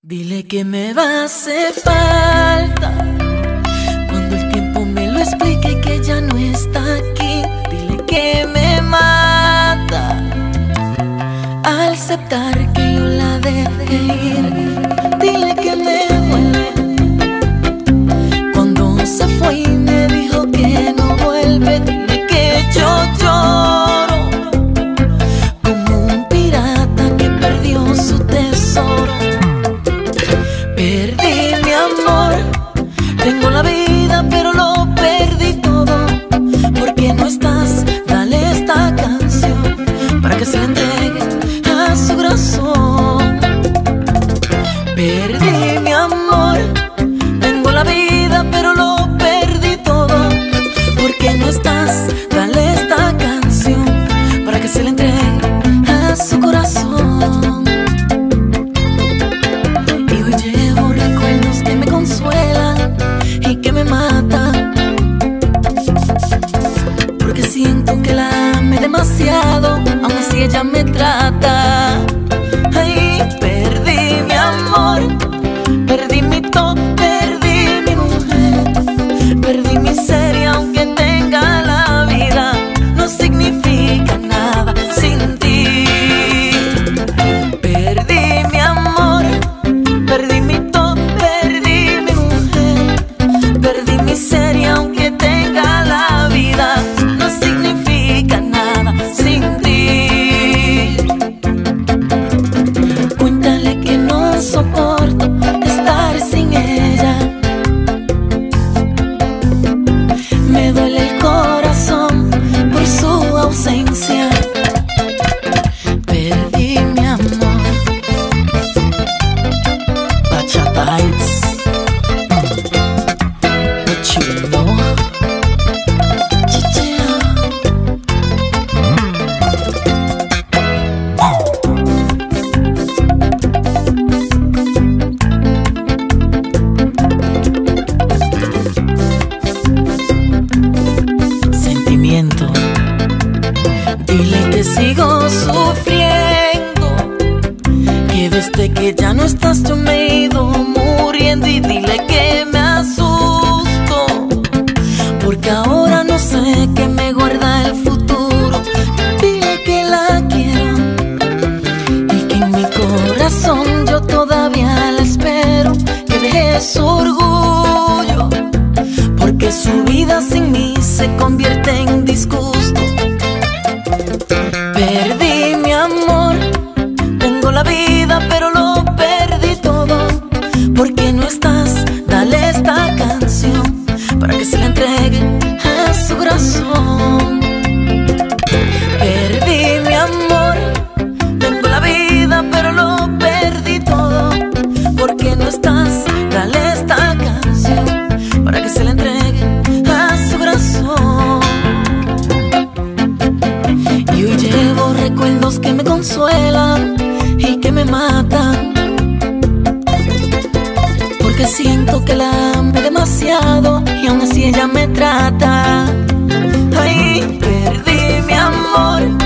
Dile que me va a hacer falta cuando el tiempo me lo explique, que ya no está aquí. Dile que me mata al aceptar que yo la dejé ir. Dile que me duele cuando se fue y me dijo que no vuelve. Dile que yo lloro como un pirata que perdió su tesoro. Perdí mi amor, tengo la vida pero lo perdí todo. Porque no estás, dale esta canción para que se la entregue a su corazón. Perdí mi amor, tengo la vida pero lo perdí todo. Porque no estás, dale esta canción para que se la entregue a su corazón. Que me mata, porque siento que la amé demasiado, aún así ella me trata. Ay, perdí mi amor, perdí mi todo, perdí mi mujer, perdí mi ser, y aunque tenga la vida, no significa nada sin ti. Perdí mi amor, perdí mi todo, perdí mi mujer, perdí mi ser, y aunque tenga la vida, no significa nada sin ti. Cuéntale que no soporto estar sin ella. Me duele el corazón por su ausencia. Perdí mi amor. Bachata Hits. Sentimiento. Dile que sigo sufriendo, que desde que ya no estás yo me he ido muriendo. Y dile que me asusto, porque ahora no sé qué me guarda el futuro. Dile que la quiero y que en mi corazón yo todavía la espero. Que deje su orgullo, porque su vida sin mí se convierte en disgusto. Perdí mi amor, tengo la vida pero lo perdí todo. Porque no estás, dale esta canción para que se la entregue a su corazón. Perdí mi amor, tengo la vida pero lo perdí todo. Porque no estás, dale esta canción para que se la entregue a su corazón. Y hoy llevo recuerdos que me consuelan y que me matan, porque siento que la amé demasiado y aún así ella me trata. Ay, perdí mi amor,